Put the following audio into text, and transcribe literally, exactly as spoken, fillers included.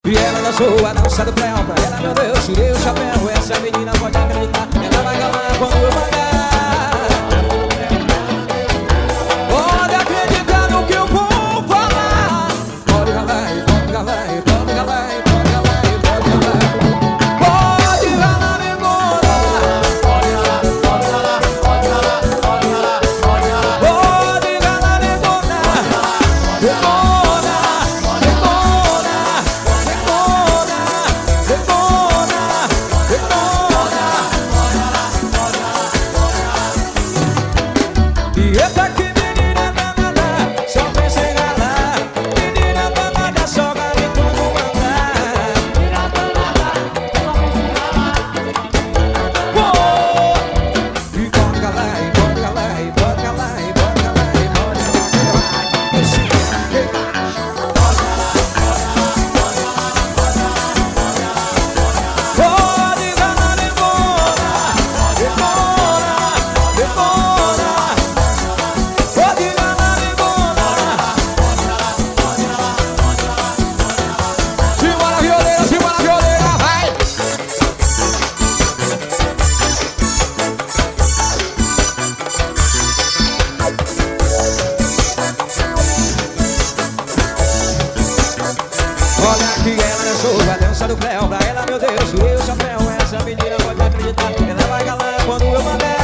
E ela dançou a dança do Cléo. Pra ela, meu Deus, tirei o chapéu. Essa menina pode acreditar, ela vai galar quando eu mandar. Pode acreditar no que eu vou falar. Pode galar, pode galar, pode galar, pode galar, pode galar. Pode galar, engorda. Pode galar, pode galar, pode galar, pode galar, pode galar. Pode galar, engorda. Engorda, engorda, engorda, engorda, engorda. E eita que menina danada, só pensa em galar. Menina danada, só gala em tudo mandar. Menina danada, só pensa em galar. E pode galar, e pode galar, e pode galar, e pode galar, e pode galar. Esse pode galar, pode galar, pode galar, pode galar, pode galar, engorda, engorda, engorda. Pode galar, engorda. Simbora, violeira, simbora, violeira, vai! Olha que ela dançou a dança do Cléo. Pra ela, meu Deus, tirei o chapéu. Essa menina pode acreditar, ela vai galar quando eu mandar.